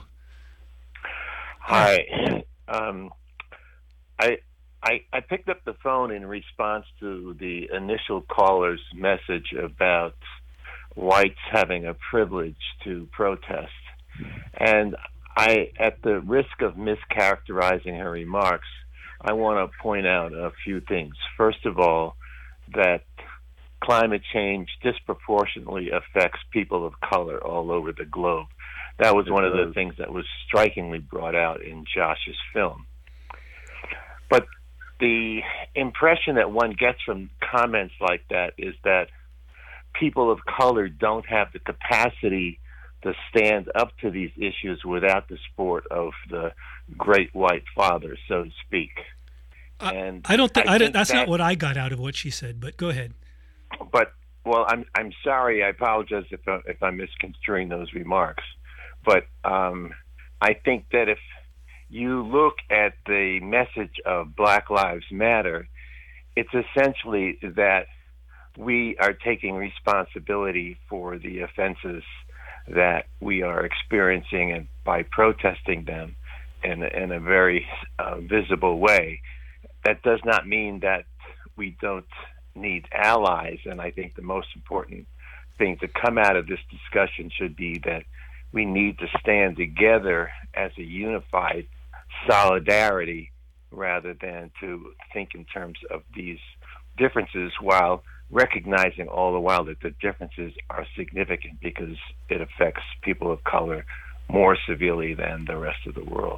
Hi. Um, I, I, I picked up the phone in response to the initial caller's message about whites having a privilege to protest. And I, at the risk of mischaracterizing her remarks, I want to point out a few things. First of all, that climate change disproportionately affects people of color all over the globe. That was one of the things that was strikingly brought out in Josh's film. But the impression that one gets from comments like that is that people of color don't have the capacity to stand up to these issues without the support of the great white father, so to speak. Uh, and I don't think, I I think that's that, not what I got out of what she said, but go ahead. But, well, I'm I'm sorry. I apologize if, I, if I'm misconstruing those remarks. But um, I think that if you look at the message of Black Lives Matter, it's essentially that we are taking responsibility for the offenses that we are experiencing, and by protesting them in, in a very uh, visible way. That does not mean that we don't need allies, and I think the most important thing to come out of this discussion should be that we need to stand together as a unified solidarity rather than to think in terms of these differences, while recognizing all the while that the differences are significant because it affects people of color more severely than the rest of the world.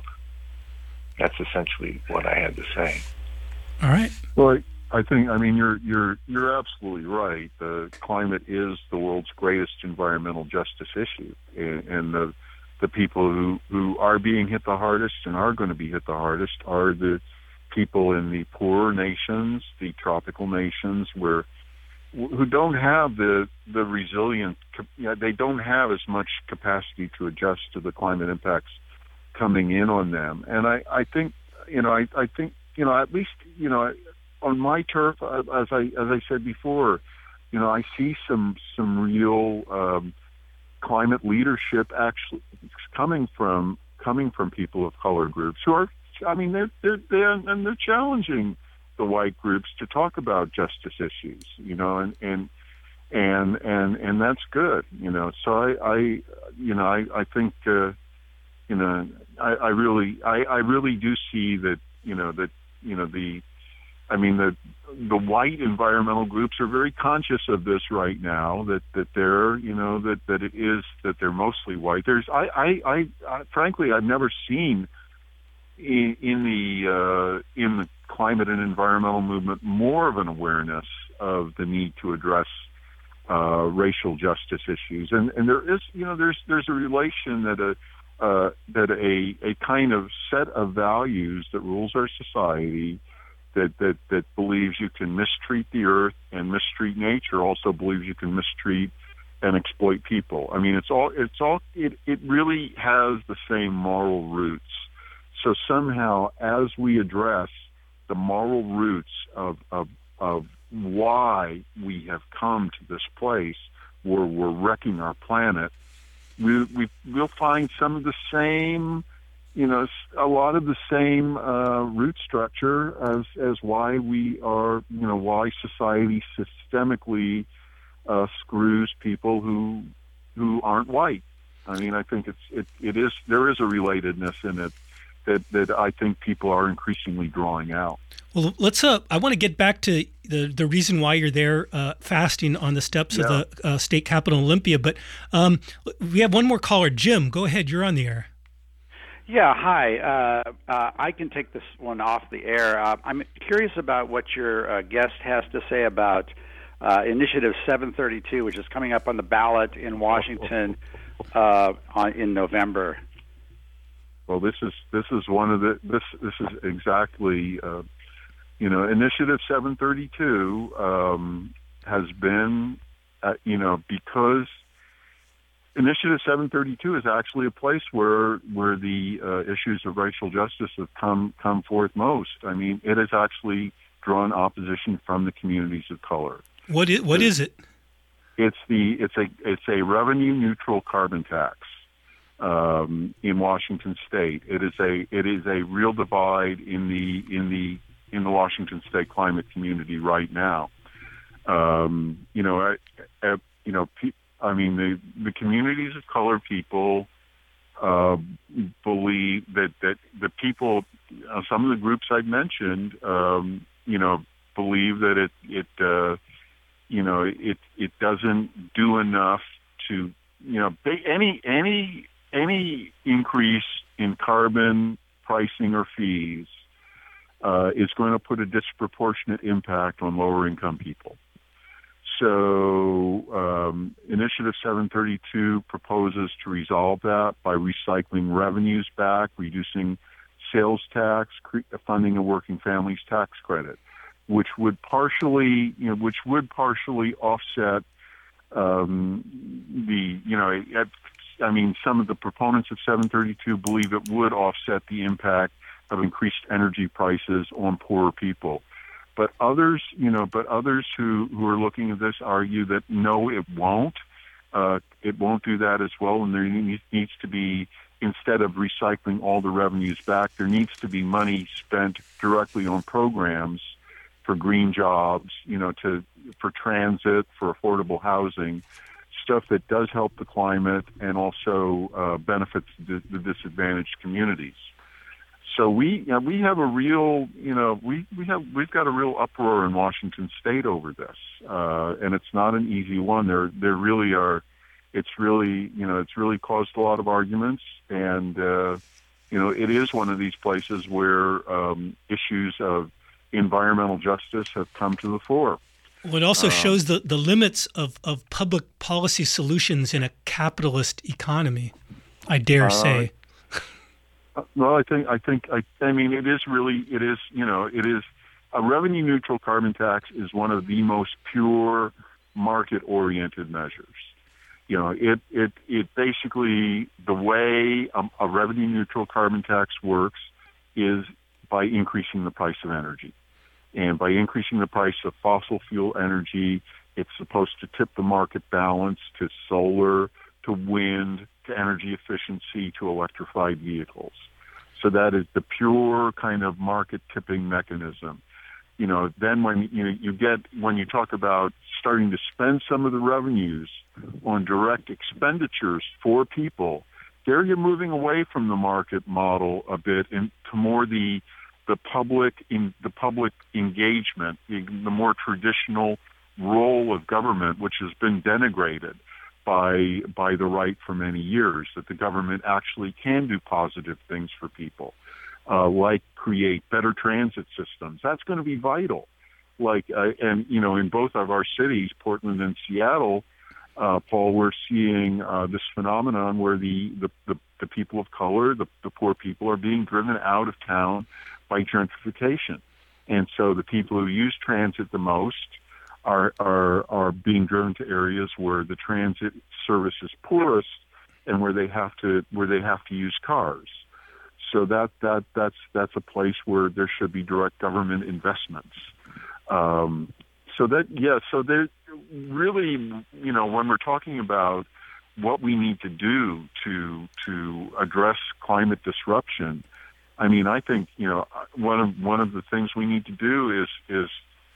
That's essentially what I had to say. All right. Well, I think, I mean, you're you're you're absolutely right. The climate is the world's greatest environmental justice issue, and, and the the people who, who are being hit the hardest and are going to be hit the hardest are the people in the poorer nations, the tropical nations, where who don't have the the resilient, you know, they don't have as much capacity to adjust to the climate impacts coming in on them. And I, I think, you know, I, I think, you know, at least, you know, on my turf, as I as I said before, you know, I see some some real um, climate leadership actually coming from coming from people of color groups who are, I mean, they're they're, they're and they're challenging the white groups to talk about justice issues, you know, and and and and, and that's good, you know. So I, I you know, I I think, uh, you know, I, I really I, I really do see that, you know, that you know the, I mean the the white environmental groups are very conscious of this right now. That that they're, you know, that that it is that they're mostly white. There's I I, I, I frankly I've never seen in, in the uh, in the climate and environmental movement more of an awareness of the need to address uh, racial justice issues, and and there is, you know, there's there's a relation that a uh, that a a kind of set of values that rules our society, that that that believes you can mistreat the earth and mistreat nature, also believes you can mistreat and exploit people. I mean, it's all it's all it it really has the same moral roots. So somehow, as we address the moral roots of of of why we have come to this place where we're wrecking our planet, we, we we'll find some of the same, you know, a lot of the same uh, root structure as as why we are, you know, why society systemically uh, screws people who who aren't white. I mean, I think it's it it is there is a relatedness in it that that I think people are increasingly drawing out. Well, let's. Uh, I want to get back to the the reason why you're there, uh, fasting on the steps yeah. of the uh, state capitol, Olympia. But um, we have one more caller, Jim. Go ahead. You're on the air. Yeah. Hi. Uh, uh, I can take this one off the air. Uh, I'm curious about what your uh, guest has to say about uh, Initiative seven thirty-two, which is coming up on the ballot in Washington uh, on, in November. Well, this is this is one of the this this is exactly. Uh, You know, Initiative seven thirty-two um, has been, uh, you know, because Initiative seven thirty-two is actually a place where where the uh, issues of racial justice have come come forth most. I mean, it has actually drawn opposition from the communities of color. What is what is it? It's the it's a it's a revenue neutral carbon tax um, in Washington State. It is a it is a real divide in the in the in the Washington State climate community right now. Um, you know, I, I, you know, pe- I mean, the, the communities of color people uh, believe that, that the people, uh, some of the groups I've mentioned, um, you know, believe that it, it uh, you know, it it doesn't do enough to, you know, any any any increase in carbon pricing or fees Uh, is going to put a disproportionate impact on lower-income people. So um, Initiative seven thirty-two proposes to resolve that by recycling revenues back, reducing sales tax, cre- funding a working families tax credit, which would partially, you know, which would partially offset um, the, you know, I mean, some of the proponents of seven thirty-two believe it would offset the impact of increased energy prices on poorer people. But others, you know, but others who, who are looking at this argue that no, it won't. Uh, it won't do that as well. And there needs to be, instead of recycling all the revenues back, there needs to be money spent directly on programs for green jobs, you know, to for transit, for affordable housing, stuff that does help the climate and also uh, benefits the, the disadvantaged communities. So we you know, we have a real you know we, we have we've got a real uproar in Washington State over this, uh, and it's not an easy one. There there really are, it's really you know it's really caused a lot of arguments, and uh, you know it is one of these places where um, issues of environmental justice have come to the fore. Well, it also um, shows the, the limits of, of public policy solutions in a capitalist economy, I dare uh, say. Well, I think I think I, I mean it is really it is you know it is a revenue neutral carbon tax is one of the most pure market oriented measures. You know it it it basically the way a, a revenue neutral carbon tax works is by increasing the price of energy, and by increasing the price of fossil fuel energy, it's supposed to tip the market balance to solar, to wind, to energy efficiency, to electrified vehicles. So that is the pure kind of market tipping mechanism. You know, then when you know, you get when you talk about starting to spend some of the revenues on direct expenditures for people, there you're moving away from the market model a bit into more the the public in the public engagement, the, the more traditional role of government, which has been denigrated by by the right for many years, that the government actually can do positive things for people, uh, like create better transit systems. That's going to be vital. Like, uh, and you know, in both of our cities, Portland and Seattle, uh, Paul, we're seeing uh, this phenomenon where the, the, the the people of color, the, the poor people, are being driven out of town by gentrification. And so the people who use transit the most are are are being driven to areas where the transit service is poorest and where they have to where they have to use cars. So that that that's that's a place where there should be direct government investments. Um, so that yeah, so there really, you know, when we're talking about what we need to do to to address climate disruption, I mean, I think, you know, one of one of the things we need to do is is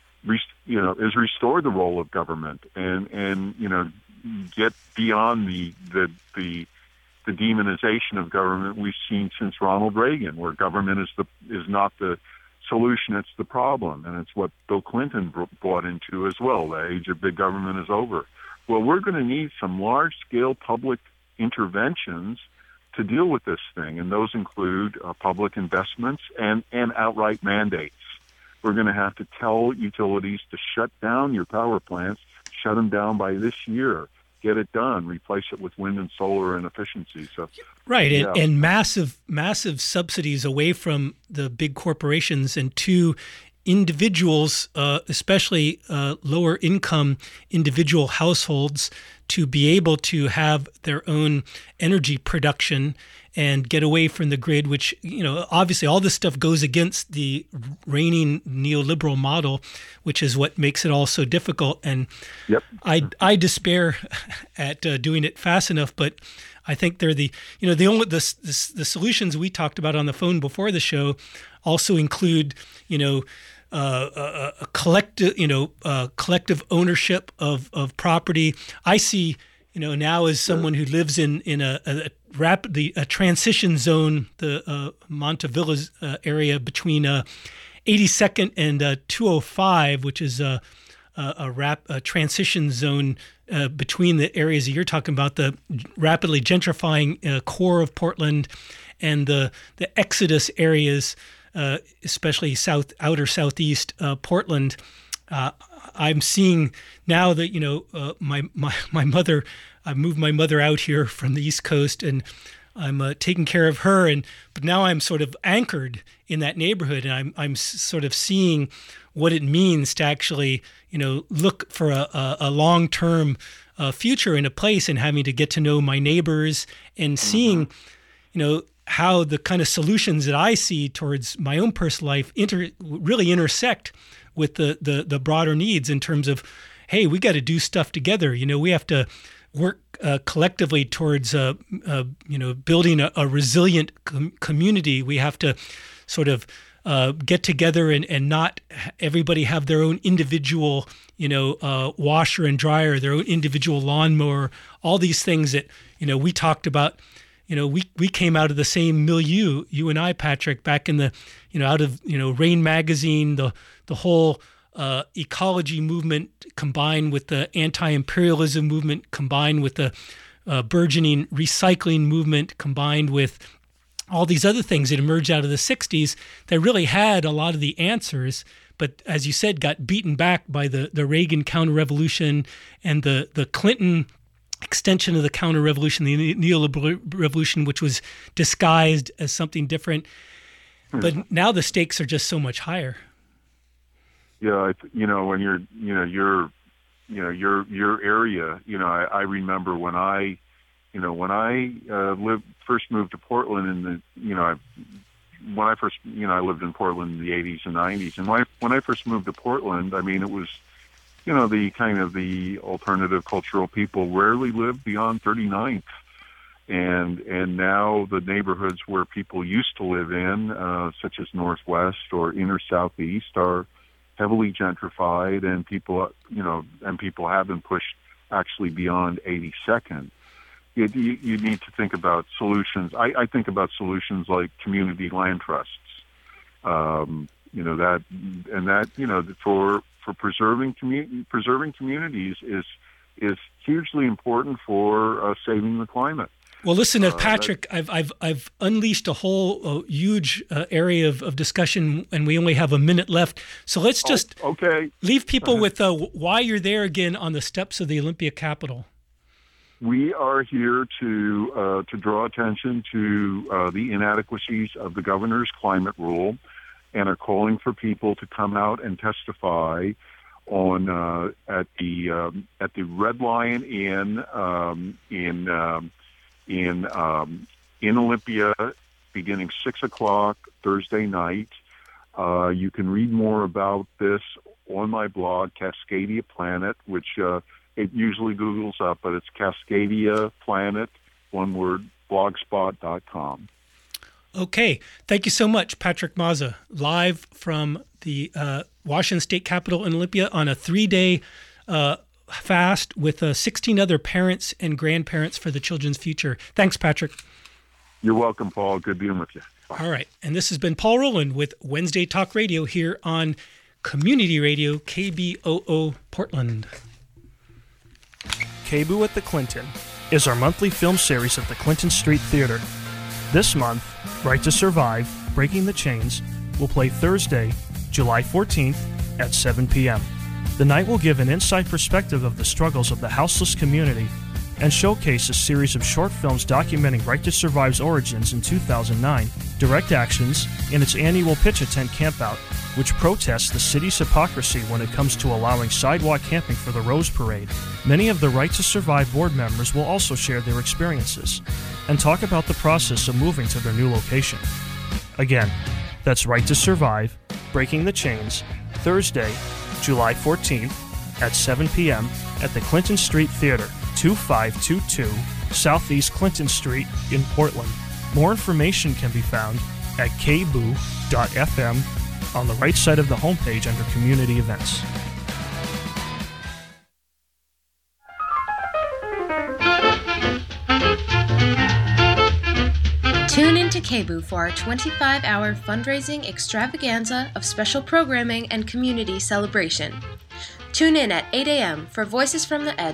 you know is restore the role of government and and you know get beyond the the the the demonization of government we've seen since Ronald Reagan, where government is the is not the solution, it's the problem, and it's what Bill Clinton bought into as well. The age of big government is over. Well, we're going to need some large-scale public interventions to deal with this thing, and those include uh, public investments and, and outright mandates. We're going to have to tell utilities to shut down your power plants, shut them down by this year, get it done, replace it with wind and solar and efficiency. So, right, yeah. and, and massive, massive subsidies away from the big corporations and to individuals, uh, especially uh, lower income individual households, to be able to have their own energy production and get away from the grid, which, you know, obviously all this stuff goes against the reigning neoliberal model, which is what makes it all so difficult. And yep. I, I despair at uh, doing it fast enough, but I think they're the, you know, the only, the, the, the solutions we talked about on the phone before the show also include, you know, Uh, a, a collective, you know, uh, collective ownership of, of property. I see, you know, now as someone who lives in in a, a rapidly a transition zone, the uh, Montevilla uh, area between uh, eighty-second and uh, two oh five, which is a a, a, rap, a transition zone uh, between the areas that you're talking about, the rapidly gentrifying uh, core of Portland and the the exodus areas. Uh, especially south, outer southeast uh, Portland. Uh, I'm seeing now that, you know, uh, my, my my mother, I moved my mother out here from the East Coast, and I'm uh, taking care of her. And but now I'm sort of anchored in that neighborhood, and I'm I'm sort of seeing what it means to actually, you know, look for a, a, a long-term uh, future in a place, and having to get to know my neighbors and seeing, you know, how the kind of solutions that I see towards my own personal life inter, really intersect with the, the, the broader needs in terms of, hey, we got to do stuff together. You know, we have to work uh, collectively towards, uh, uh, you know, building a, a resilient com- community. We have to sort of uh, get together and, and not everybody have their own individual, you know, uh, washer and dryer, their own individual lawnmower, all these things that, you know, we talked about. You know, we, we came out of the same milieu, you and I, Patrick, back in the, you know, out of, you know, Rain Magazine, the the whole uh, ecology movement combined with the anti-imperialism movement, combined with the uh, burgeoning recycling movement, combined with all these other things that emerged out of the sixties that really had a lot of the answers, but as you said, got beaten back by the, the Reagan counter-revolution and the, the Clinton extension of the counter-revolution, the neoliberal revolution, which was disguised as something different. But now the stakes are just so much higher. Yeah, you know, when you're, you know, your, you know, your your area. You know, I, I remember when I, you know, when I uh, lived first moved to Portland in the, you know, I, when I first, you know, I lived in Portland in the eighties and nineties, and when I, when I first moved to Portland, I mean, it was, you know, the kind of the alternative cultural people rarely lived beyond thirty-ninth. And and now the neighborhoods where people used to live in, uh, such as Northwest or inner Southeast, are heavily gentrified, and people, you know, and people have been pushed actually beyond eighty-second. You, you, you need to think about solutions. I, I think about solutions like community land trusts. Um, you know, that, and that, you know, for for preserving community, preserving communities is is hugely important for uh, saving the climate. Well, listen, uh, Patrick, I've I've I've unleashed a whole uh, huge uh, area of, of discussion, and we only have a minute left. So let's just oh, okay. leave people with uh, why you're there again on the steps of the Olympia Capitol. we are here to uh, to draw attention to uh, the inadequacies of the governor's climate rule, and are calling for people to come out and testify on uh, at the um, at the Red Lion Inn um, in um, in um, in Olympia, beginning six o'clock Thursday night. Uh, you can read more about this on my blog, Cascadia Planet, which uh, it usually Googles up, but it's Cascadia Planet, one word, blogspot dot com. Okay. Thank you so much, Patrick Mazza, live from the uh, Washington State Capitol in Olympia on a three-day uh, fast with uh, sixteen other parents and grandparents for the children's future. Thanks, Patrick. You're welcome, Paul. Good being with you. Bye. All right. And this has been Paul Rowland with Wednesday Talk Radio here on Community Radio, K B O O Portland. K B O O at the Clinton is our monthly film series at the Clinton Street Theater. This month, Right to Survive, Breaking the Chains, will play Thursday, July fourteenth at seven p.m. The night will give an inside perspective of the struggles of the houseless community and showcase a series of short films documenting Right to Survive's origins in two thousand nine, Direct Actions, and its annual Pitch a Tent Campout, which protests the city's hypocrisy when it comes to allowing sidewalk camping for the Rose Parade. Many of the Right to Survive board members will also share their experiences and talk about the process of moving to their new location. Again, that's Right to Survive, Breaking the Chains, Thursday, July fourteenth at seven p.m. at the Clinton Street Theater, twenty-five twenty-two Southeast Clinton Street in Portland. More information can be found at k b o o dot f m on the right side of the homepage under Community Events. Tune into K B O O for our twenty-five hour fundraising extravaganza of special programming and community celebration. Tune in at eight a.m. for Voices from the Edge